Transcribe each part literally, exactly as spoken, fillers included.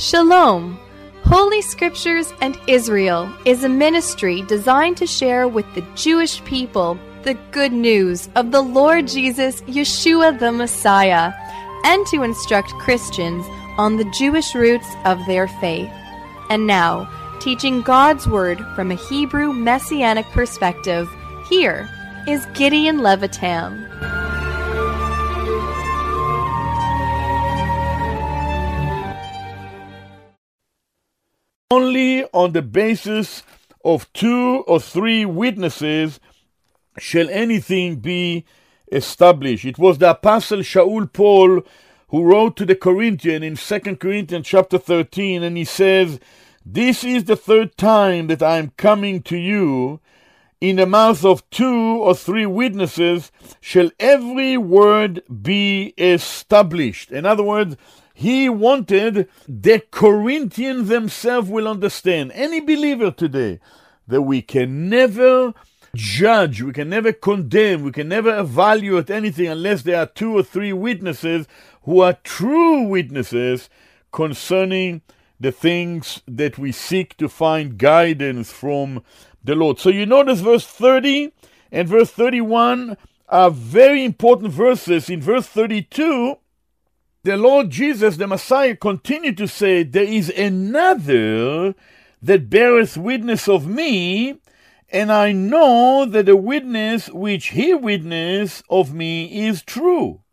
Shalom! Holy Scriptures and Israel is a ministry designed to share with the Jewish people the good news of the Lord Jesus, Yeshua the Messiah, and to instruct Christians on the Jewish roots of their faith. And now, teaching God's Word from a Hebrew Messianic perspective, here is Gideon Levitam. Only on the basis of two or three witnesses shall anything be established. It was the Apostle Shaul Paul who wrote to the Corinthians in Second Corinthians chapter thirteen, and he says, "This is the third time that I am coming to you. In the mouth of two or three witnesses shall every word be established." In other words, he wanted the Corinthians themselves will understand, any believer today, that we can never judge, we can never condemn, we can never evaluate anything unless there are two or three witnesses who are true witnesses concerning the things that we seek to find guidance from the Lord. So you notice verse thirty and verse thirty-one are very important verses. In verse thirty-two, the Lord Jesus, the Messiah, continued to say, "There is another that beareth witness of me, and I know that the witness which he witnessed of me is true."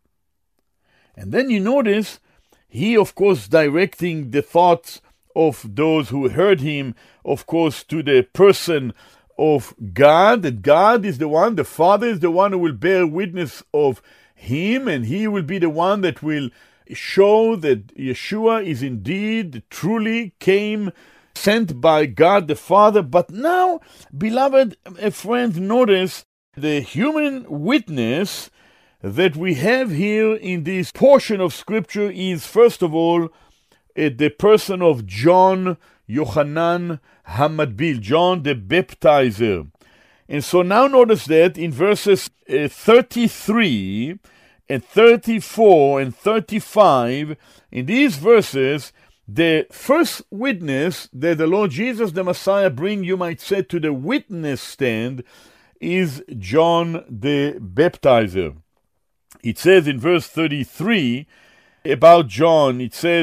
And then you notice, he, of course, directing the thoughts of those who heard him, of course, to the person of God, that God is the one, the Father is the one who will bear witness of him, and he will be the one that will show that Yeshua is indeed, truly came, sent by God the Father. But now, beloved friends, notice the human witness that we have here in this portion of Scripture is, first of all, uh, the person of John Yochanan Hamadbil, John the Baptizer. And so now notice that in verses uh, thirty-three and thirty-four and thirty-five, in these verses, the first witness that the Lord Jesus the Messiah bring, you might say, to the witness stand is John the Baptizer. It says in verse thirty-three about John, it says,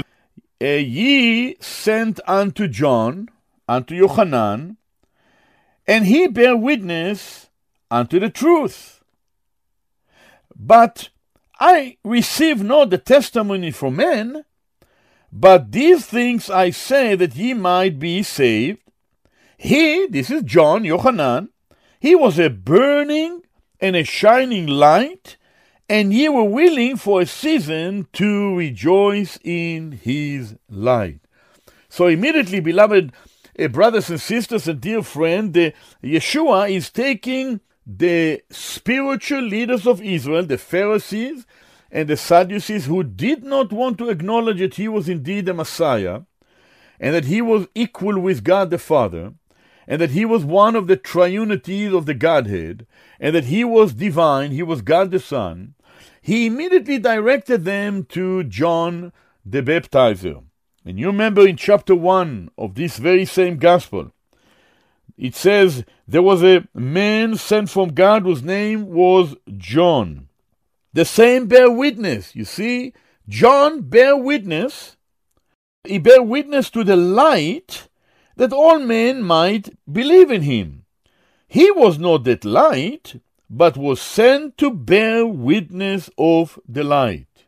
"Ye sent unto John, unto Yochanan, and he bare witness unto the truth. But I receive not the testimony from men, but these things I say that ye might be saved. He," this is John, Yochanan, "he was a burning and a shining light, and ye were willing for a season to rejoice in his light." So immediately, beloved uh, brothers and sisters and dear friend, the Yeshua is taking the spiritual leaders of Israel, the Pharisees and the Sadducees, who did not want to acknowledge that he was indeed the Messiah, and that he was equal with God the Father, and that he was one of the triunities of the Godhead, and that he was divine, he was God the Son. He immediately directed them to John the Baptizer. And you remember in chapter one of this very same gospel, it says, there was a man sent from God whose name was John. The same bear witness. You see, John bear witness. He bear witness to the light that all men might believe in him. He was not that light, but was sent to bear witness of the light,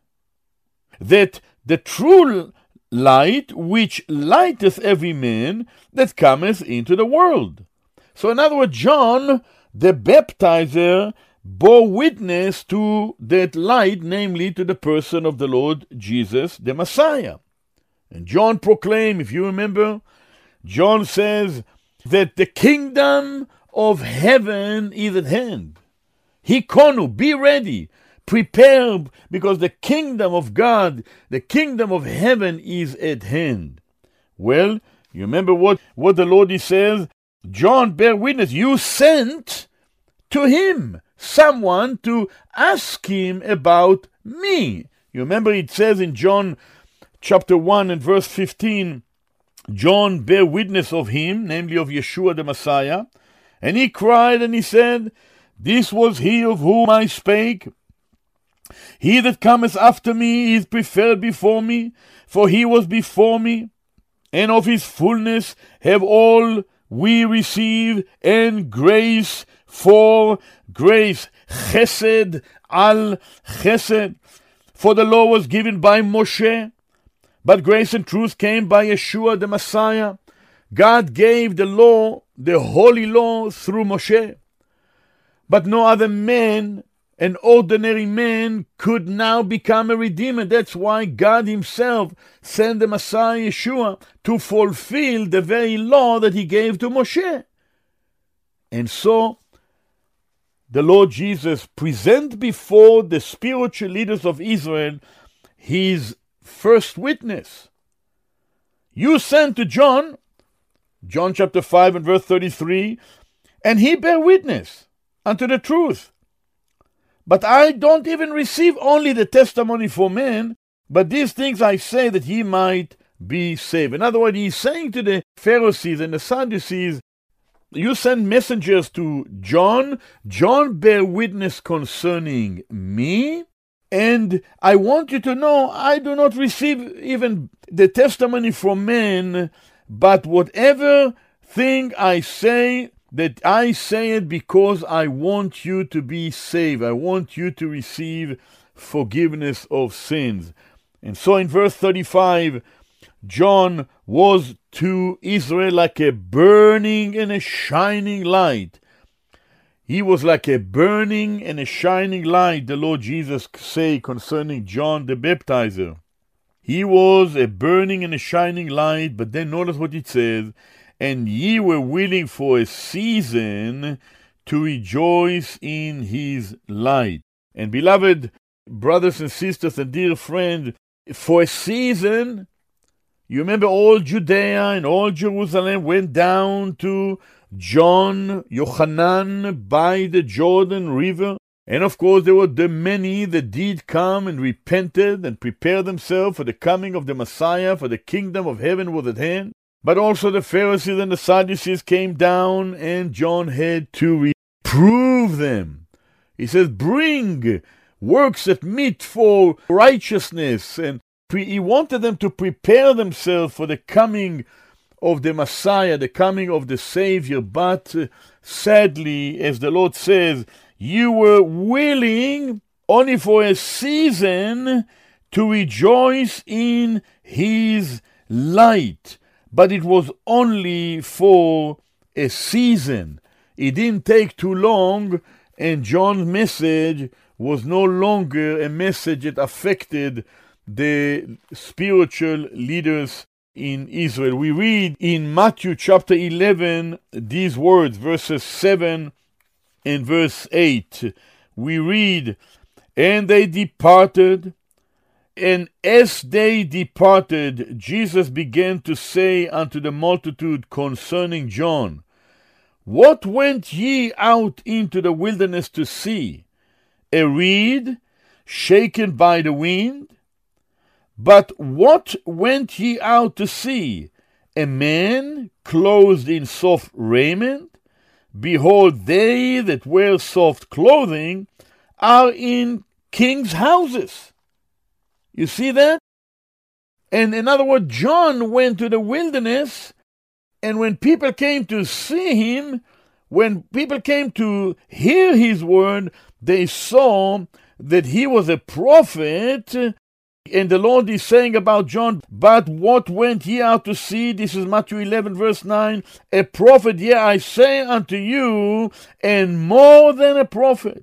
that the true light which lighteth every man that cometh into the world. So in other words, John the Baptizer bore witness to that light, namely to the person of the Lord Jesus the Messiah. And John proclaimed, if you remember, John says that the kingdom of heaven is at hand. Hikonu, be ready, prepare, because the kingdom of God, the kingdom of heaven is at hand. Well, you remember what, what the Lord he says? John bear witness, you sent to him someone to ask him about me. You remember it says in John chapter one and verse fifteen, John bare witness of him, namely of Yeshua the Messiah, and he cried and he said, This was he of whom I spake. He that cometh after me is preferred before me, for he was before me, and of his fullness have all we received, and grace for grace, chesed al chesed. For the law was given by Moshe, but grace and truth came by Yeshua the Messiah. God gave the law, the holy law, through Moshe. But no other man, an ordinary man, could now become a redeemer. That's why God himself sent the Messiah Yeshua to fulfill the very law that he gave to Moshe. And so, the Lord Jesus present before the spiritual leaders of Israel his first witness. You sent to John, John chapter five and verse thirty-three, and he bare witness unto the truth. But I don't even receive only the testimony for men, but these things I say that he might be saved. In other words, he's saying to the Pharisees and the Sadducees, you send messengers to John. John bear witness concerning me. And I want you to know I do not receive even the testimony from men, but whatever thing I say, that I say it because I want you to be saved. I want you to receive forgiveness of sins. And so in verse thirty-five, John was to Israel like a burning and a shining light. He was like a burning and a shining light, the Lord Jesus say concerning John the Baptizer. He was a burning and a shining light, but then notice what it says, and ye were willing for a season to rejoice in his light. And beloved brothers and sisters and dear friends, for a season, you remember all Judea and all Jerusalem went down to John, Yochanan by the Jordan River. And of course there were the many that did come and repented and prepared themselves for the coming of the Messiah, for the kingdom of heaven was at hand. But also the Pharisees and the Sadducees came down, and John had to reprove them. He says, bring works that meet for righteousness, and he wanted them to prepare themselves for the coming of the Messiah, the coming of the Savior. But uh, sadly, as the Lord says, you were willing only for a season to rejoice in his light. But it was only for a season. It didn't take too long, and John's message was no longer a message that affected the spiritual leaders in Israel. We read in Matthew chapter eleven these words, verses seven and verse eight. We read, and they departed, and as they departed, Jesus began to say unto the multitude concerning John, What went ye out into the wilderness to see? A reed shaken by the wind? But what went ye out to see? A man clothed in soft raiment? Behold, they that wear soft clothing are in kings' houses. You see that? And in other words, John went to the wilderness, and when people came to see him, when people came to hear his word, they saw that he was a prophet. And the Lord is saying about John, but what went ye out to see? This is Matthew eleven verse nine. A prophet, yea, I say unto you, and more than a prophet.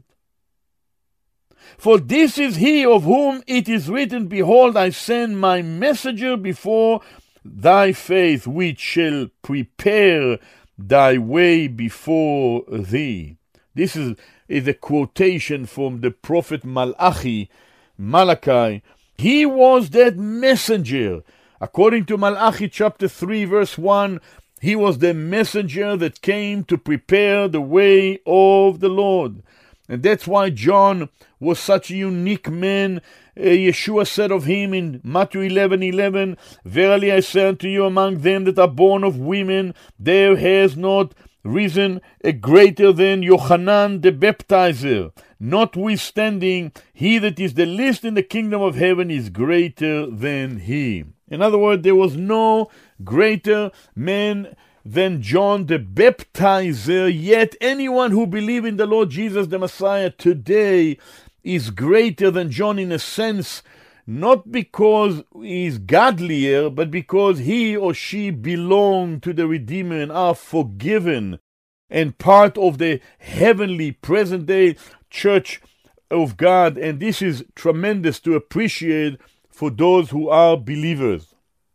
For this is he of whom it is written, Behold, I send my messenger before thy face, which shall prepare thy way before thee. This is, is a quotation from the prophet Malachi, Malachi. He was that messenger. According to Malachi chapter three verse one, he was the messenger that came to prepare the way of the Lord. And that's why John was such a unique man. Uh, Yeshua said of him in Matthew eleven eleven, "Verily I say unto you, among them that are born of women, there has not risen a greater than Yochanan the baptizer. Notwithstanding, he that is the least in the kingdom of heaven is greater than he." In other words, there was no greater man than John the baptizer, yet anyone who believes in the Lord Jesus the Messiah today is greater than John in a sense, not because he is godlier, but because he or she belong to the Redeemer and are forgiven and part of the heavenly present-day church of God. And this is tremendous to appreciate for those who are believers.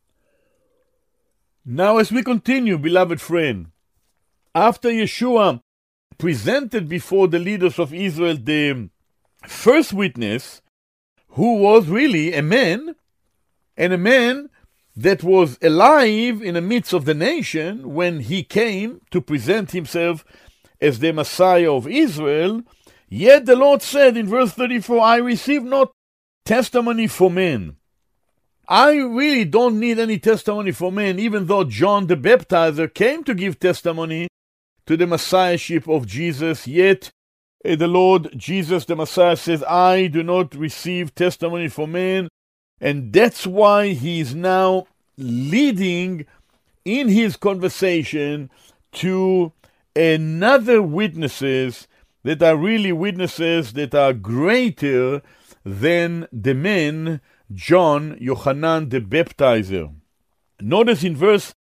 Now, as we continue, beloved friend, after Yeshua presented before the leaders of Israel the first witness, who was really a man, and a man that was alive in the midst of the nation when he came to present himself as the Messiah of Israel, yet the Lord said in verse thirty-four, "I receive not testimony for men." I really don't need any testimony for men, even though John the Baptizer came to give testimony to the Messiahship of Jesus. Yet uh, the Lord Jesus the Messiah says, "I do not receive testimony for men." And that's why he is now leading in his conversation to another witnesses that are really witnesses that are greater than the men John, Yochanan the Baptizer. Notice in verse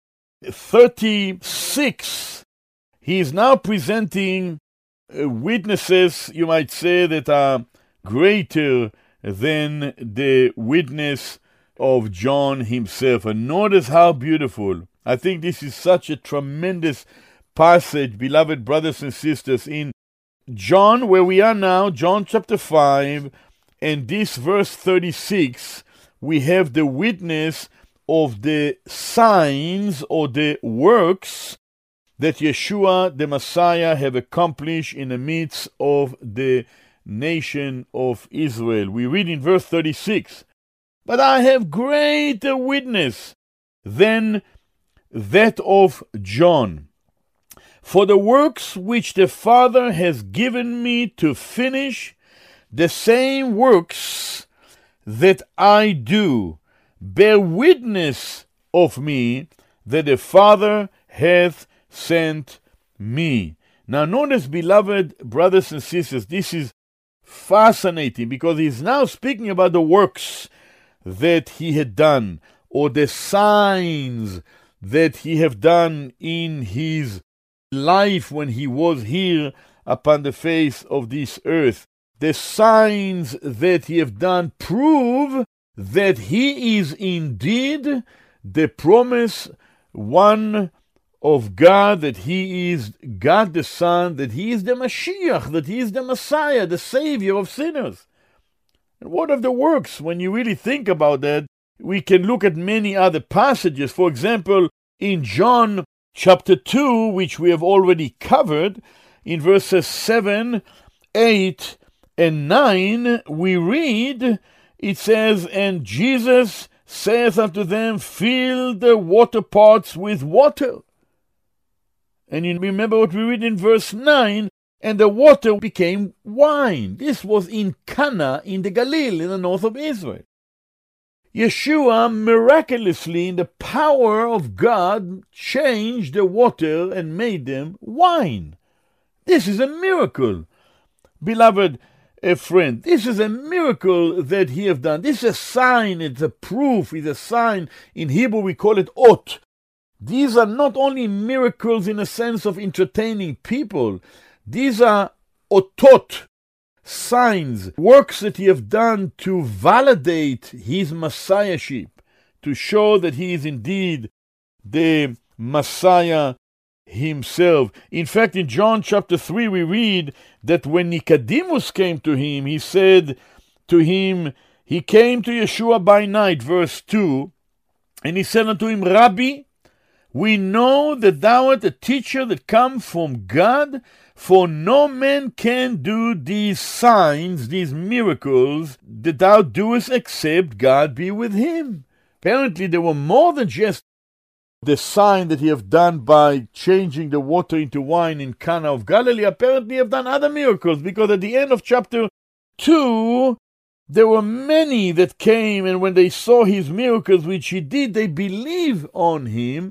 thirty-six, he is now presenting uh, witnesses, you might say, that are greater than the witness of John himself. And notice how beautiful. I think this is such a tremendous passage, beloved brothers and sisters, in John, where we are now, John chapter five, and this verse thirty-six, we have the witness of the signs or the works that Yeshua the Messiah have accomplished in the midst of the nation of Israel. We read in verse thirty-six, "But I have greater witness than that of John. For the works which the Father has given me to finish, the same works that I do, bear witness of me that the Father hath sent me." Now notice, beloved brothers and sisters, this is fascinating because he's now speaking about the works that he had done, or the signs that he have done in his life when he was here upon the face of this earth. The signs that he have done prove that he is indeed the promised one of God, that he is God the Son, that he is the Mashiach, that he is the Messiah, the Savior of sinners. And what of the works? When you really think about that, we can look at many other passages. For example, in John chapter two, which we have already covered, in verses seven, eight, and nine, we read, it says, "And Jesus saith unto them, Fill the water pots with water." And you remember what we read in verse nine, "And the water became wine." This was in Cana in the Galilee, in the north of Israel. Yeshua miraculously, in the power of God, changed the water and made them wine. This is a miracle. Beloved a friend, this is a miracle that he have done. This is a sign, it's a proof, it's a sign. In Hebrew we call it ot. These are not only miracles in a sense of entertaining people. These are otot, signs, works that he have done to validate his messiahship, to show that he is indeed the Messiah himself. In fact, in John chapter three, we read that when Nicodemus came to him, he said to him, he came to Yeshua by night, verse two, and he said unto him, "Rabbi, We know that thou art a teacher that come from God, for no man can do these signs, these miracles that thou doest, except God be with him. Apparently there were more than just the sign that he have done by changing the water into wine in Cana of Galilee. Apparently he have done other miracles, because at the end of chapter two, there were many that came, and when they saw his miracles which he did, they believed on him.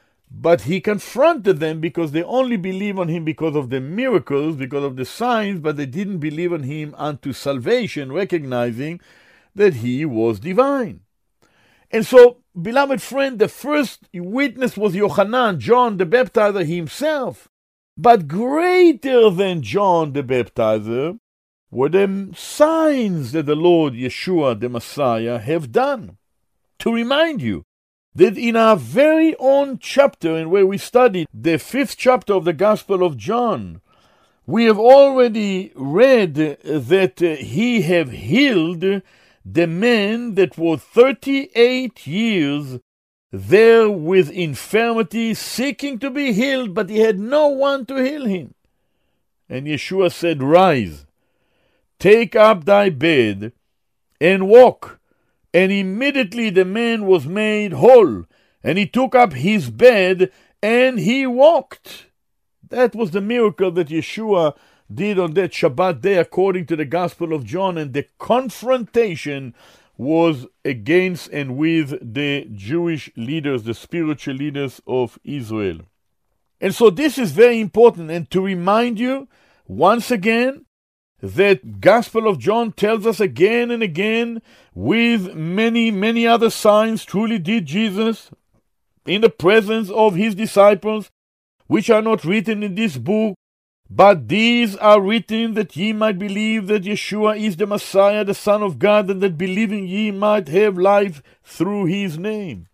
But he confronted them because they only believe on him because of the miracles, because of the signs, but they didn't believe on him unto salvation, recognizing that he was divine. And so, beloved friend, the first witness was Yohanan, John the Baptizer himself. But greater than John the Baptizer were the signs that the Lord Yeshua the Messiah have done. To remind you that in our very own chapter, in where we studied the fifth chapter of the Gospel of John, we have already read that uh, he have healed the man that was thirty-eight years there with infirmity, seeking to be healed, but he had no one to heal him. And Yeshua said, Rise, take up thy bed, and walk. And immediately the man was made whole, and he took up his bed, and he walked. That was the miracle that Yeshua did on that Shabbat day according to the Gospel of John, and the confrontation was against and with the Jewish leaders, the spiritual leaders of Israel. And so this is very important, and to remind you once again that Gospel of John tells us again and again, with many, many other signs, truly did Jesus in the presence of his disciples, which are not written in this book, but these are written that ye might believe that Yeshua is the Messiah, the Son of God, and that believing ye might have life through his name.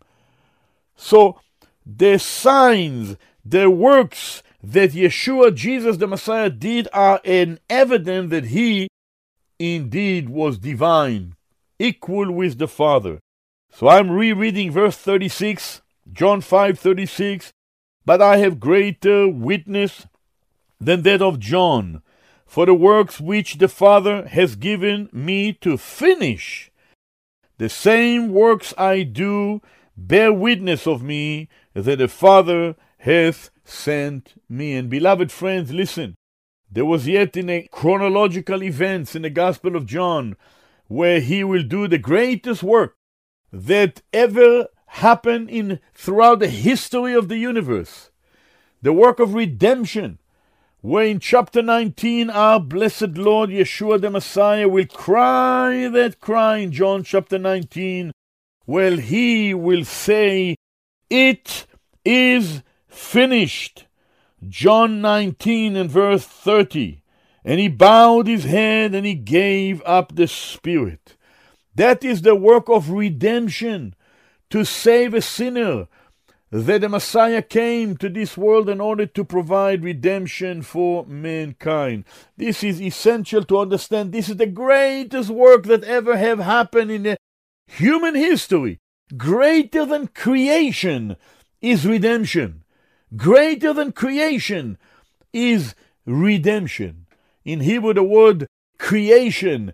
So the signs, the works that Yeshua, Jesus the Messiah, did are an evidence that he indeed was divine, equal with the Father. So I'm rereading verse thirty-six, John five thirty-six. But I have greater witness than that of John, for the works which the Father has given me to finish, the same works I do, bear witness of me that the Father hath sent me. And beloved friends, listen, there was yet in a chronological events in the Gospel of John where he will do the greatest work that ever happened in throughout the history of the universe, the work of redemption, where in chapter nineteen our blessed Lord Yeshua the Messiah will cry that cry in John chapter nineteen, where he will say, it is finished. John nineteen and verse thirty. And he bowed his head and he gave up the spirit. That is the work of redemption, to save a sinner, that the Messiah came to this world in order to provide redemption for mankind. This is essential to understand. This is the greatest work that ever have happened in the human history. Greater than creation is redemption. Greater than creation is redemption. In Hebrew, the word creation,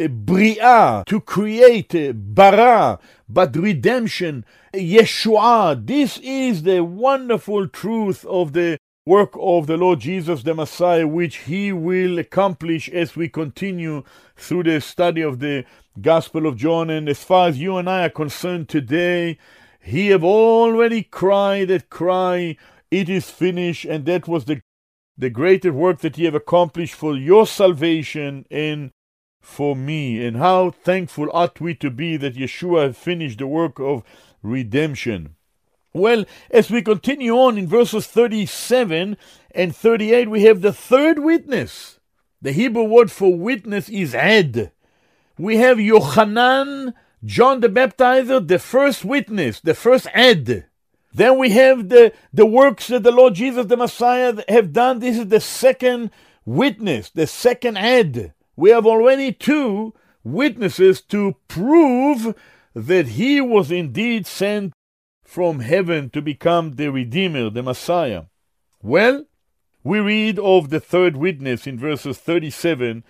bria, to create, bara, but redemption, Yeshua. This is the wonderful truth of the work of the Lord Jesus the Messiah, which he will accomplish as we continue through the study of the Gospel of John. And as far as you and I are concerned today, he have already cried that cry, it is finished, and that was the, the greatest work that he have accomplished for your salvation and for me. And how thankful ought we to be that Yeshua has finished the work of redemption. Well, as we continue on in verses thirty-seven and thirty-eight, we have the third witness. The Hebrew word for witness is ed. We have Yohanan, John the Baptizer, the first witness, the first ed. Then we have the, the works that the Lord Jesus the Messiah have done. This is the second witness, the second ed. We have already two witnesses to prove that he was indeed sent from heaven to become the Redeemer, the Messiah? Well, we read of the third witness in verses thirty-seven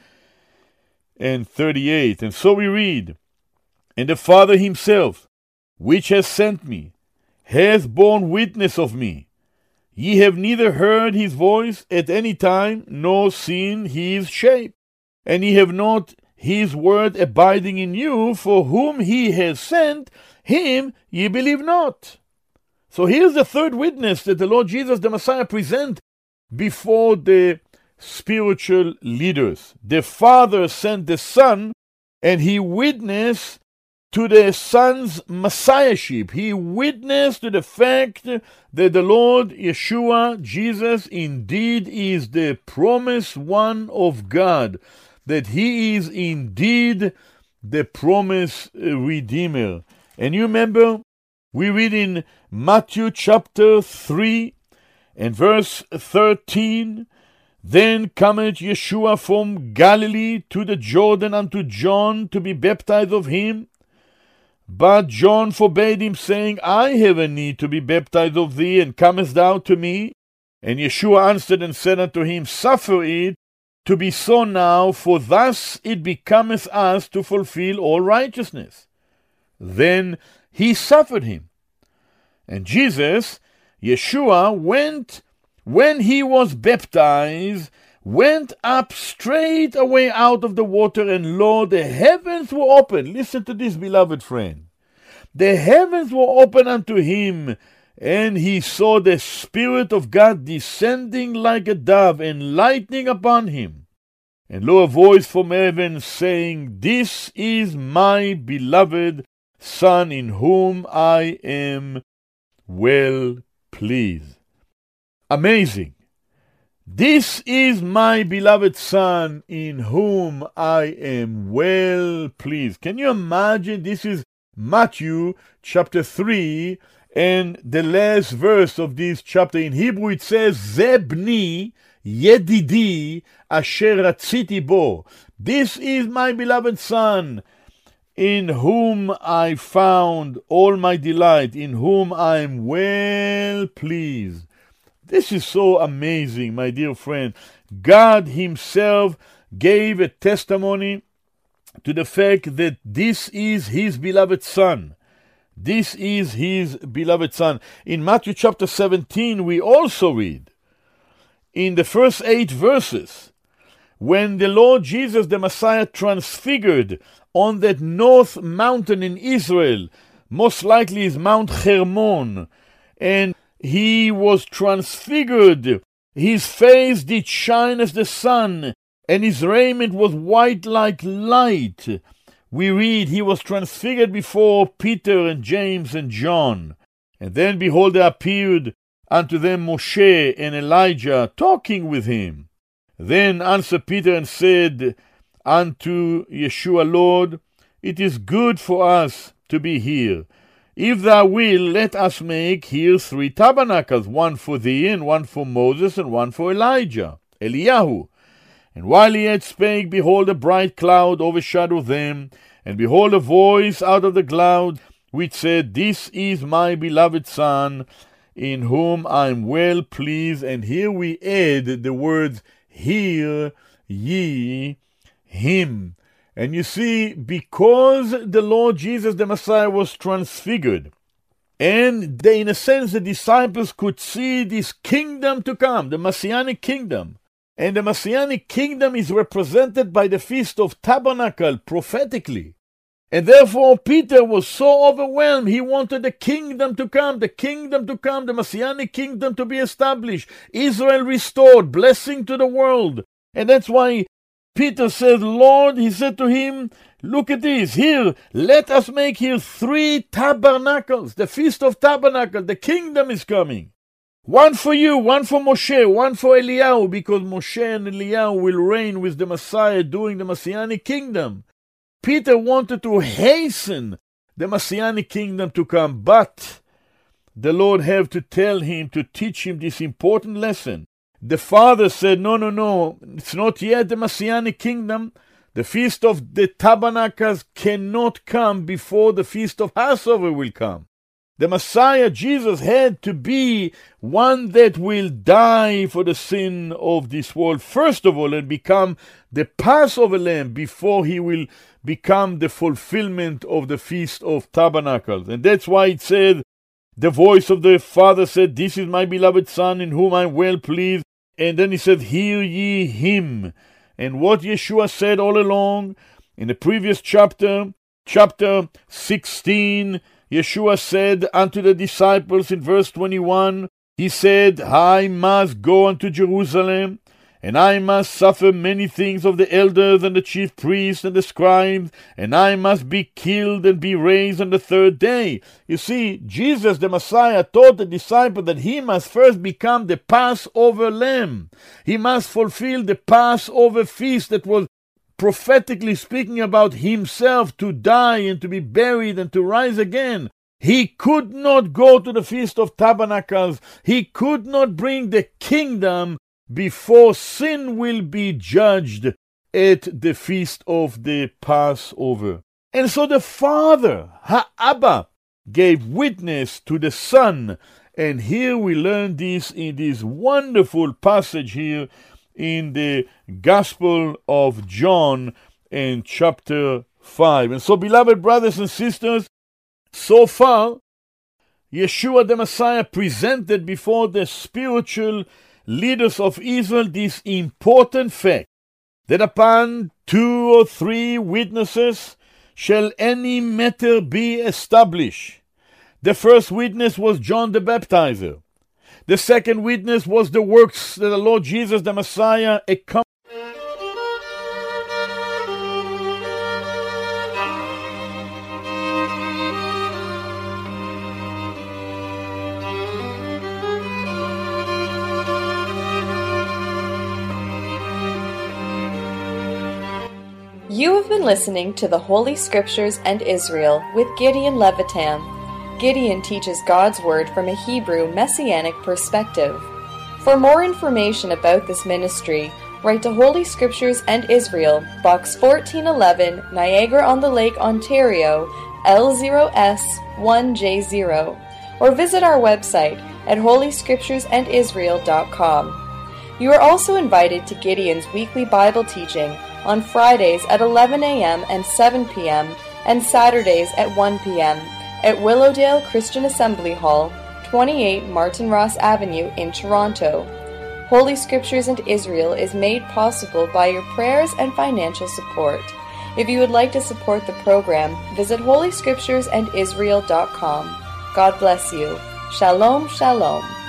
and thirty-eight. And so we read, "And the Father himself, which has sent me, hath borne witness of me. Ye have neither heard his voice at any time, nor seen his shape. And ye have not his word abiding in you, for whom he has sent, him ye believe not." So here's the third witness that the Lord Jesus, the Messiah, present before the spiritual leaders. The Father sent the Son, and he witnessed to the Son's Messiahship. He witnessed to the fact that the Lord Yeshua, Jesus, indeed is the promised one of God, that he is indeed the promised Redeemer. And you remember, we read in Matthew chapter three and verse thirteen, "Then cometh Yeshua from Galilee to the Jordan unto John to be baptized of him. But John forbade him, saying, I have a need to be baptized of thee, and comest thou to me? And Yeshua answered and said unto him, Suffer it to be so now, for thus it becometh us to fulfill all righteousness. Then he suffered him. And Jesus, Yeshua, went, when he was baptized, went up straight away out of the water, and lo, the heavens were opened." Listen to this, beloved friend. "The heavens were opened unto him, and he saw the Spirit of God descending like a dove and lighting upon him. And lo, a voice from heaven saying, This is my beloved Son, in whom I am well pleased." Amazing. "This is my beloved Son, in whom I am well pleased." Can you imagine? This is Matthew chapter three, and the last verse of this chapter. In Hebrew it says, "Ze bni yedidi asher ratziti bo." This is my beloved Son, in whom I found all my delight, in whom I am well pleased. This is so amazing, my dear friend. God himself gave a testimony to the fact that this is his beloved Son. This is his beloved Son. In Matthew chapter seventeen, we also read, in the first eight verses, when the Lord Jesus, the Messiah, transfigured on that north mountain in Israel, most likely is Mount Hermon, and he was transfigured. His face did shine as the sun, and his raiment was white like light. We read, he was transfigured before Peter and James and John. And then, behold, there appeared unto them Moshe and Elijah, talking with him. Then answered Peter and said unto Yeshua, Lord, it is good for us to be here. If thou wilt, let us make here three tabernacles, one for thee, and one for Moses, and one for Elijah, Eliyahu. And while he yet spake, behold, a bright cloud overshadowed them, and behold, a voice out of the cloud, which said, This is my beloved Son, in whom I am well pleased. And here we add the words, Hear ye him. And you see, because the Lord Jesus, the Messiah, was transfigured, and they, in a sense, the disciples could see this kingdom to come, the Messianic kingdom. And the Messianic kingdom is represented by the Feast of Tabernacle prophetically. And therefore Peter was so overwhelmed. He wanted the kingdom to come, the kingdom to come, the Messianic kingdom to be established, Israel restored, blessing to the world. And that's why Peter said, Lord, he said to him, look at this, here, let us make here three tabernacles, the Feast of Tabernacle, the kingdom is coming. One for you, one for Moshe, one for Eliyahu, because Moshe and Eliyahu will reign with the Messiah during the Messianic kingdom. Peter wanted to hasten the Messianic kingdom to come, but the Lord had to tell him, to teach him this important lesson. The Father said, no, no, no, it's not yet the Messianic kingdom. The Feast of the Tabernacles cannot come before the Feast of Passover will come. The Messiah, Jesus, had to be one that will die for the sin of this world, first of all, and become the Passover lamb before he will become the fulfillment of the Feast of Tabernacles. And that's why it said, the voice of the Father said, "This is my beloved Son, in whom I am well pleased." And then he said, "Hear ye him." And what Yeshua said all along, in the previous chapter, chapter sixteen, Yeshua said unto the disciples in verse twenty-one, he said, "I must go unto Jerusalem, and I must suffer many things of the elders and the chief priests and the scribes, and I must be killed and be raised on the third day." You see, Jesus the Messiah taught the disciples that he must first become the Passover lamb. He must fulfill the Passover feast that was prophetically speaking about himself to die and to be buried and to rise again. He could not go to the Feast of Tabernacles. He could not bring the kingdom before sin will be judged at the Feast of the Passover. And so the Father, Ha'Abba, gave witness to the Son. And here we learn this in this wonderful passage here in the Gospel of John in chapter five. And so, beloved brothers and sisters, so far, Yeshua the Messiah presented before the spiritual leaders of Israel this important fact, that upon two or three witnesses shall any matter be established. The first witness was John the Baptizer. The second witness was the works that the Lord Jesus the Messiah accomplished. You have been listening to the Holy Scriptures and Israel with Gideon Levitam. Gideon teaches God's Word from a Hebrew Messianic perspective. For more information about this ministry, write to Holy Scriptures and Israel, Box fourteen eleven, Niagara-on-the-Lake, Ontario, L zero S one J zero, or visit our website at holy scriptures and israel dot com. You are also invited to Gideon's weekly Bible teaching on Fridays at eleven a.m. and seven p.m. and Saturdays at one p.m. at Willowdale Christian Assembly Hall, twenty-eight Martin Ross Avenue in Toronto. Holy Scriptures and Israel is made possible by your prayers and financial support. If you would like to support the program, visit holy scriptures and israel dot com. God bless you. Shalom, shalom.